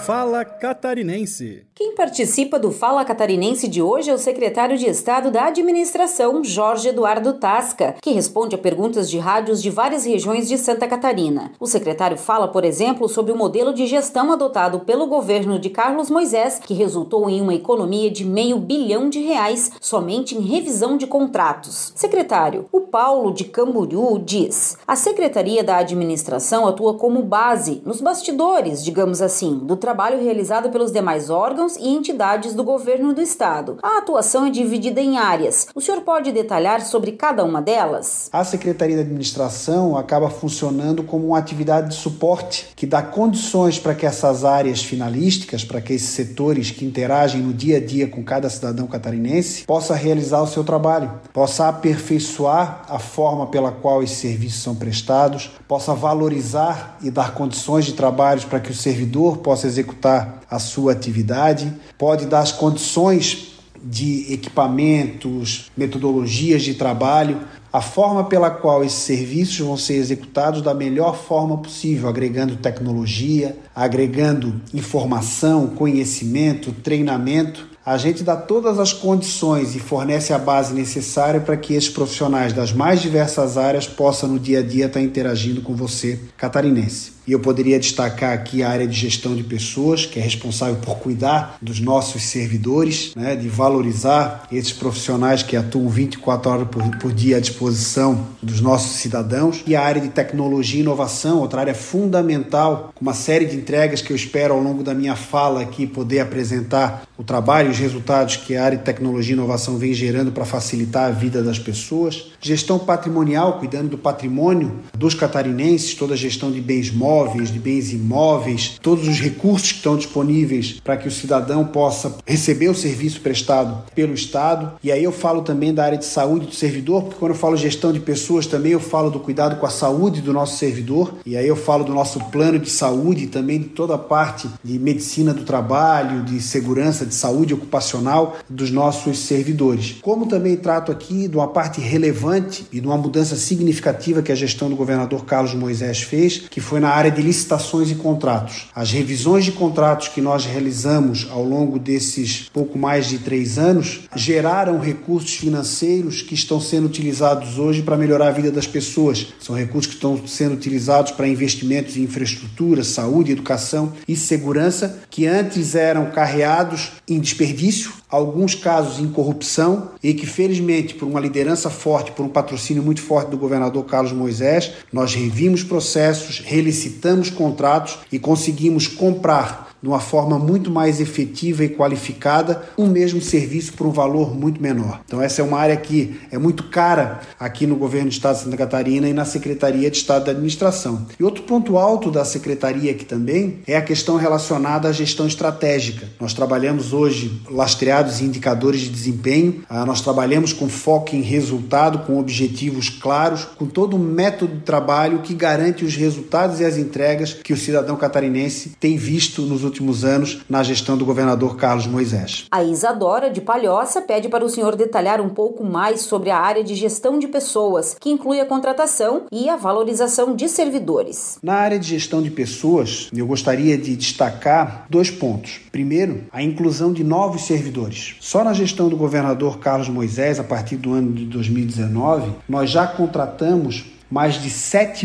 Fala Catarinense. Quem participa do Fala Catarinense de hoje é o secretário de Estado da Administração, Jorge Eduardo Tasca, que responde a perguntas de rádios de várias regiões de Santa Catarina. O secretário fala, por exemplo, sobre o modelo de gestão adotado pelo governo de Carlos Moisés, que resultou em uma economia de R$500 bilhão somente em revisão de contratos. Secretário, o Paulo de Camboriú diz: a Secretaria da Administração atua como base, nos bastidores, digamos assim, do trabalho realizado pelos demais órgãos e entidades do governo do estado. A atuação é dividida em áreas. O senhor pode detalhar sobre cada uma delas? A Secretaria da Administração acaba funcionando como uma atividade de suporte que dá condições para que essas áreas finalísticas, para que esses setores que interagem no dia a dia com cada cidadão catarinense, possa realizar o seu trabalho, possa aperfeiçoar a forma pela qual esses serviços são prestados, possa valorizar e dar condições de trabalho para que o servidor possa executar a sua atividade, pode dar as condições de equipamentos, metodologias de trabalho, a forma pela qual esses serviços vão ser executados da melhor forma possível, agregando tecnologia, agregando informação, conhecimento, treinamento. A gente dá todas as condições e fornece a base necessária para que esses profissionais das mais diversas áreas possam no dia a dia estar interagindo com você, catarinense. E eu poderia destacar aqui a área de gestão de pessoas, que é responsável por cuidar dos nossos servidores, de valorizar esses profissionais que atuam 24 horas por dia à disposição dos nossos cidadãos. E a área de tecnologia e inovação, outra área fundamental, com uma série de entregas que eu espero ao longo da minha fala aqui poder apresentar o trabalho e os resultados que a área de tecnologia e inovação vem gerando para facilitar a vida das pessoas. Gestão patrimonial, cuidando do patrimônio dos catarinenses, toda a gestão de bens móveis, de bens imóveis, todos os recursos que estão disponíveis para que o cidadão possa receber o serviço prestado pelo Estado. E aí eu falo também da área de saúde do servidor, porque quando eu falo gestão de pessoas também eu falo do cuidado com a saúde do nosso servidor, e aí eu falo do nosso plano de saúde e também de toda a parte de medicina do trabalho, de segurança, de saúde ocupacional dos nossos servidores. Como também trato aqui de uma parte relevante e de uma mudança significativa que a gestão do governador Carlos Moisés fez, que foi na área de licitações e contratos. As revisões de contratos que nós realizamos ao longo desses pouco mais de 3 anos geraram recursos financeiros que estão sendo utilizados hoje para melhorar a vida das pessoas. São recursos que estão sendo utilizados para investimentos em infraestrutura, saúde, educação e segurança, que antes eram carreados em desperdício, alguns casos em corrupção, e que felizmente por uma liderança forte, por um patrocínio muito forte do governador Carlos Moisés, nós revimos processos, relicitamos contratos e conseguimos comprar de uma forma muito mais efetiva e qualificada um mesmo serviço por um valor muito menor. Então essa é uma área que é muito cara aqui no governo do Estado de Santa Catarina e na Secretaria de Estado da Administração. E outro ponto alto da Secretaria aqui também é a questão relacionada à gestão estratégica. Nós trabalhamos hoje lastreados em indicadores de desempenho, nós trabalhamos com foco em resultado, com objetivos claros, com todo um método de trabalho que garante os resultados e as entregas que o cidadão catarinense tem visto nos últimos anos na gestão do governador Carlos Moisés. A Isadora de Palhoça pede para o senhor detalhar um pouco mais sobre a área de gestão de pessoas, que inclui a contratação e a valorização de servidores. Na área de gestão de pessoas, eu gostaria de destacar 2 pontos. Primeiro, a inclusão de novos servidores. Só na gestão do governador Carlos Moisés, a partir do ano de 2019, nós já contratamos mais de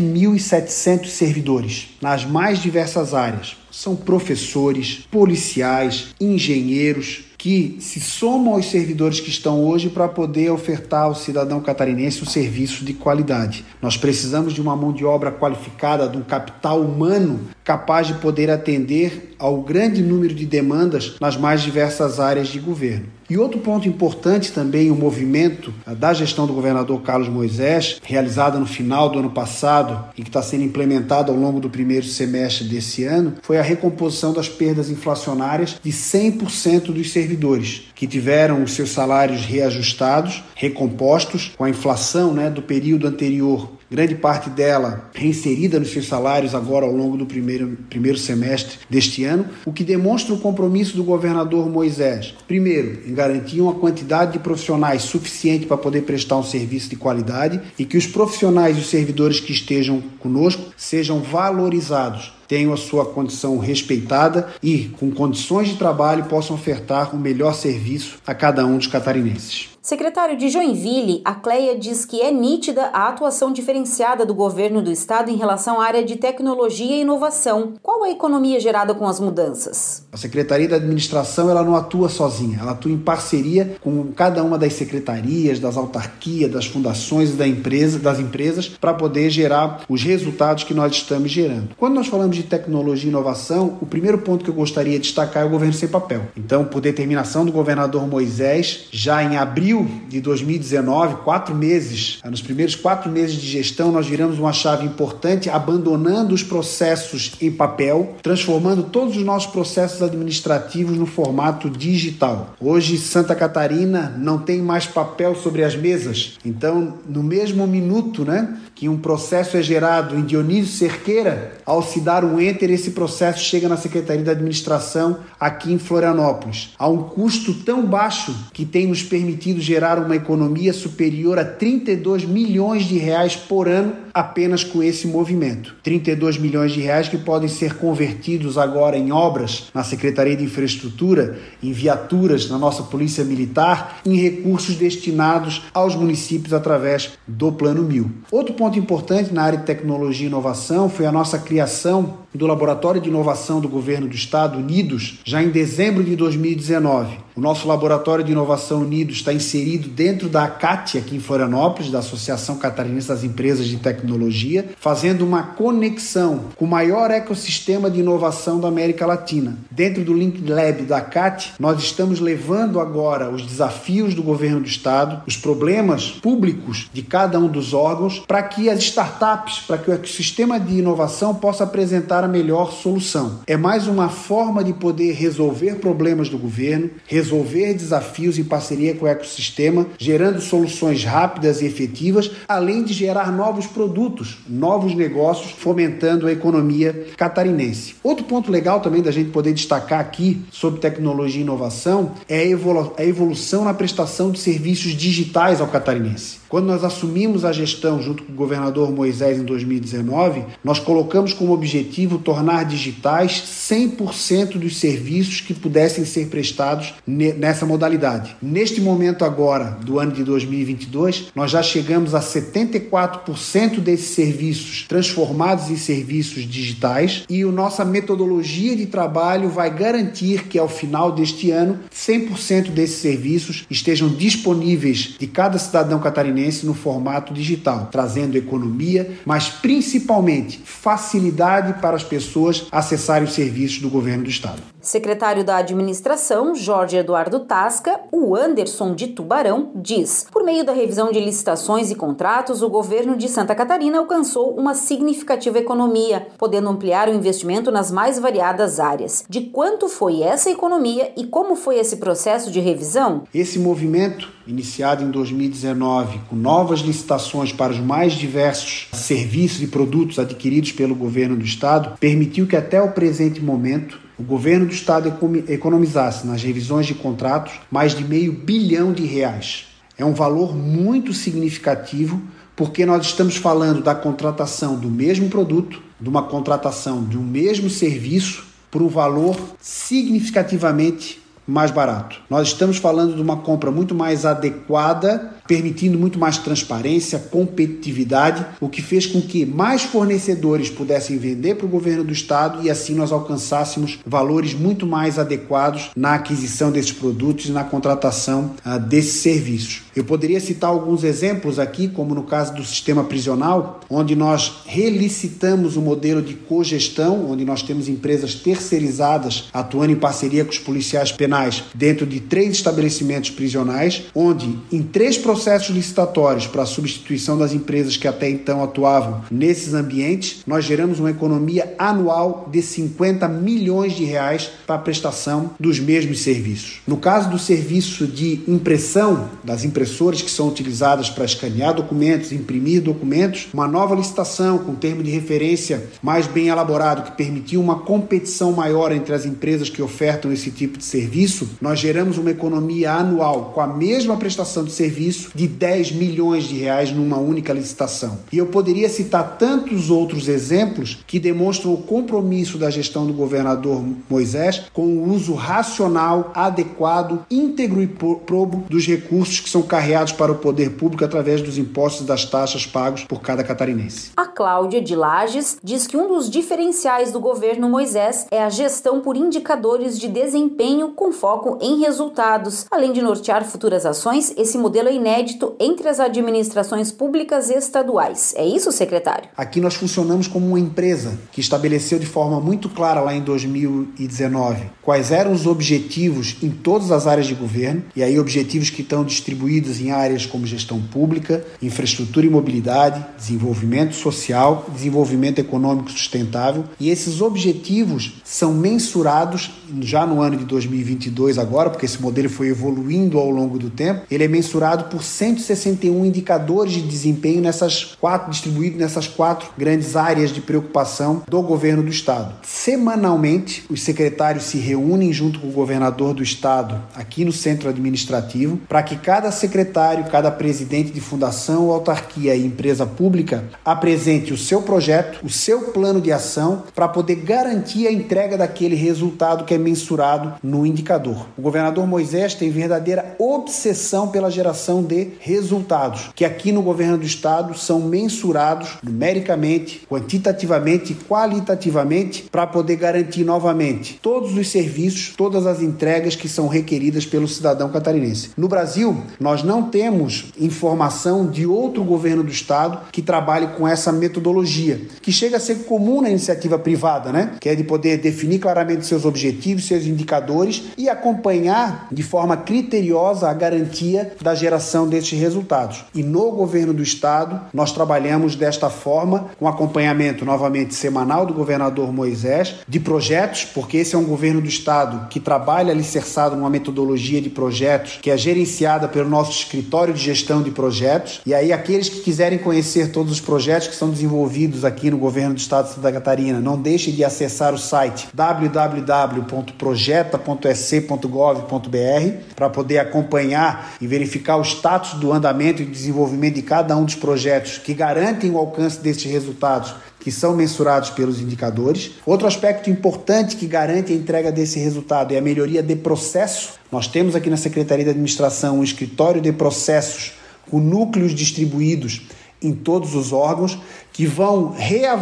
7.700 servidores nas mais diversas áreas. São professores, policiais, engenheiros, que se somam aos servidores que estão hoje para poder ofertar ao cidadão catarinense um serviço de qualidade. Nós precisamos de uma mão de obra qualificada, de um capital humano capaz de poder atender ao grande número de demandas nas mais diversas áreas de governo. E outro ponto importante também, o movimento da gestão do governador Carlos Moisés, realizada no final do ano passado e que está sendo implementada ao longo do primeiro semestre desse ano, foi a recomposição das perdas inflacionárias de 100% dos servidores, que tiveram os seus salários reajustados, recompostos com a inflação do período anterior, grande parte dela reinserida nos seus salários agora ao longo do primeiro semestre deste ano, o que demonstra o compromisso do governador Moisés, primeiro, em garantir uma quantidade de profissionais suficiente para poder prestar um serviço de qualidade e que os profissionais e os servidores que estejam conosco sejam valorizados, tenham a sua condição respeitada e, com condições de trabalho, possam ofertar o melhor serviço a cada um dos catarinenses. Secretário de Joinville, a Cleia diz que é nítida a atuação diferenciada do governo do estado em relação à área de tecnologia e inovação. Qual a economia gerada com as mudanças? A Secretaria da Administração ela não atua sozinha, ela atua em parceria com cada uma das secretarias, das autarquias, das fundações e das empresas para poder gerar os resultados que nós estamos gerando. Quando nós falamos de tecnologia e inovação, o primeiro ponto que eu gostaria de destacar é o governo sem papel. Então, por determinação do governador Moisés, já em abril de 2019, nos primeiros 4 meses de gestão, nós viramos uma chave importante, abandonando os processos em papel, transformando todos os nossos processos administrativos no formato digital. Hoje, Santa Catarina não tem mais papel sobre as mesas. Então, no mesmo minuto, que um processo é gerado em Dionísio Cerqueira, ao se dar um enter, esse processo chega na Secretaria da Administração aqui em Florianópolis. Há um custo tão baixo que tem nos permitido gerar uma economia superior a 32 milhões de reais por ano apenas com esse movimento. 32 milhões de reais que podem ser convertidos agora em obras na Secretaria de Infraestrutura, em viaturas na nossa Polícia Militar, em recursos destinados aos municípios através do Plano 1000. Outro ponto importante na área de tecnologia e inovação foi a nossa criação do Laboratório de Inovação do Governo do Estado, Unidos, já em dezembro de 2019. O nosso Laboratório de Inovação Unidos está inserido dentro da ACAT, aqui em Florianópolis, da Associação Catarinense das Empresas de Tecnologia, fazendo uma conexão com o maior ecossistema de inovação da América Latina. Dentro do Link Lab da ACAT, nós estamos levando agora os desafios do Governo do Estado, os problemas públicos de cada um dos órgãos, para que as startups, para que o ecossistema de inovação possa apresentar a melhor solução. É mais uma forma de poder resolver problemas do governo, resolver desafios em parceria com o ecossistema, gerando soluções rápidas e efetivas, além de gerar novos produtos, novos negócios, fomentando a economia catarinense. Outro ponto legal também da gente poder destacar aqui sobre tecnologia e inovação é a evolução na prestação de serviços digitais ao catarinense. Quando nós assumimos a gestão junto com o governador Moisés em 2019, nós colocamos como objetivo tornar digitais 100% dos serviços que pudessem ser prestados nessa modalidade. Neste momento agora, do ano de 2022, nós já chegamos a 74% desses serviços transformados em serviços digitais e a nossa metodologia de trabalho vai garantir que ao final deste ano, 100% desses serviços estejam disponíveis de cada cidadão catarinense no formato digital, trazendo economia, mas principalmente facilidade para as pessoas acessarem os serviços do governo do estado. Secretário da Administração, Jorge Eduardo Tasca, o Anderson de Tubarão, diz: por meio da revisão de licitações e contratos, o governo de Santa Catarina alcançou uma significativa economia, podendo ampliar o investimento nas mais variadas áreas. De quanto foi essa economia e como foi esse processo de revisão? Esse movimento, iniciado em 2019, com novas licitações para os mais diversos serviços e produtos adquiridos pelo governo do estado, permitiu que até o presente momento o governo do estado economizasse nas revisões de contratos mais de R$500 bilhão. É um valor muito significativo porque nós estamos falando da contratação do mesmo produto, de uma contratação de um mesmo serviço por um valor significativamente mais barato. Nós estamos falando de uma compra muito mais adequada, permitindo muito mais transparência, competitividade, o que fez com que mais fornecedores pudessem vender para o governo do estado e assim nós alcançássemos valores muito mais adequados na aquisição desses produtos e na contratação desses serviços. Eu poderia citar alguns exemplos aqui, como no caso do sistema prisional, onde nós relicitamos o modelo de cogestão, onde nós temos empresas terceirizadas atuando em parceria com os policiais penais dentro de 3 estabelecimentos prisionais, onde em 3 processos licitatórios para a substituição das empresas que até então atuavam nesses ambientes, nós geramos uma economia anual de R$50 milhões para a prestação dos mesmos serviços. No caso do serviço de impressão, das impressoras que são utilizadas para escanear documentos, imprimir documentos, uma nova licitação com termo de referência mais bem elaborado que permitiu uma competição maior entre as empresas que ofertam esse tipo de serviço, nós geramos uma economia anual com a mesma prestação de serviço de 10 milhões de reais numa única licitação. E eu poderia citar tantos outros exemplos que demonstram o compromisso da gestão do governador Moisés com o uso racional, adequado, íntegro e probo dos recursos que são carreados para o poder público através dos impostos e das taxas pagos por cada catarinense. A Cláudia de Lages diz que um dos diferenciais do governo Moisés é a gestão por indicadores de desempenho com foco em resultados. Além de nortear futuras ações, esse modelo é inédito entre as administrações públicas estaduais. É isso, secretário? Aqui nós funcionamos como uma empresa que estabeleceu de forma muito clara lá em 2019 quais eram os objetivos em todas as áreas de governo, e aí objetivos que estão distribuídos em áreas como gestão pública, infraestrutura e mobilidade, desenvolvimento social, desenvolvimento econômico sustentável, e esses objetivos são mensurados já no ano de 2022 agora, porque esse modelo foi evoluindo ao longo do tempo. Ele é mensurado por 161 indicadores de desempenho distribuídos nessas 4 grandes áreas de preocupação do governo do estado. Semanalmente, os secretários se reúnem junto com o governador do estado aqui no centro administrativo para que cada secretário, cada presidente de fundação, autarquia e empresa pública apresente o seu projeto, o seu plano de ação para poder garantir a entrega daquele resultado que é mensurado no indicador. O governador Moisés tem verdadeira obsessão pela geração de resultados, que aqui no governo do estado são mensurados numericamente, quantitativamente e qualitativamente para poder garantir novamente todos os serviços, todas as entregas que são requeridas pelo cidadão catarinense. No Brasil, nós não temos informação de outro governo do estado que trabalhe com essa metodologia, que chega a ser comum na iniciativa privada, né? Que é de poder definir claramente seus objetivos, seus indicadores e acompanhar de forma criteriosa a garantia da geração desses resultados. E no governo do estado, nós trabalhamos desta forma, com acompanhamento novamente semanal do governador Moisés, de projetos, porque esse é um governo do estado que trabalha alicerçado numa metodologia de projetos que é gerenciada pelo nosso escritório de gestão de projetos. E aí aqueles que quiserem conhecer todos os projetos que são desenvolvidos aqui no governo do estado de Santa Catarina, não deixem de acessar o site www.projeta.sc.gov.br para poder acompanhar e verificar o status do andamento e desenvolvimento de cada um dos projetos que garantem o alcance desses resultados que são mensurados pelos indicadores. Outro aspecto importante que garante a entrega desse resultado é a melhoria de processo. Nós temos aqui na Secretaria de Administração um escritório de processos com núcleos distribuídos em todos os órgãos que vão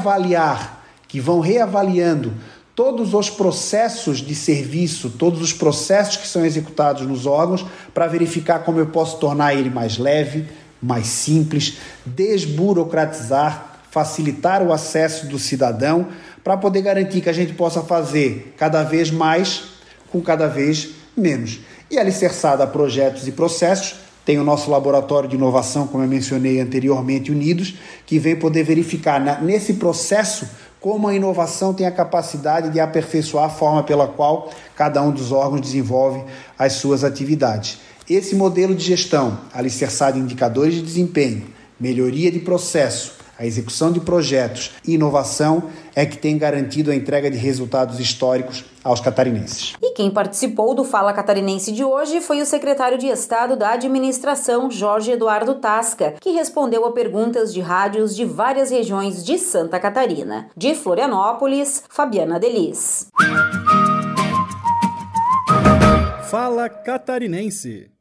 reavaliando todos os processos de serviço, todos os processos que são executados nos órgãos para verificar como eu posso tornar ele mais leve, mais simples, desburocratizar, facilitar o acesso do cidadão para poder garantir que a gente possa fazer cada vez mais com cada vez menos. E alicerçado a projetos e processos, tem o nosso laboratório de inovação, como eu mencionei anteriormente, Unidos, que vem poder verificar nesse processo como a inovação tem a capacidade de aperfeiçoar a forma pela qual cada um dos órgãos desenvolve as suas atividades. Esse modelo de gestão, alicerçado em indicadores de desempenho, melhoria de processo, a execução de projetos e inovação é que tem garantido a entrega de resultados históricos aos catarinenses. E quem participou do Fala Catarinense de hoje foi o secretário de Estado da Administração, Jorge Eduardo Tasca, que respondeu a perguntas de rádios de várias regiões de Santa Catarina. De Florianópolis, Fabiana Delis. Fala Catarinense.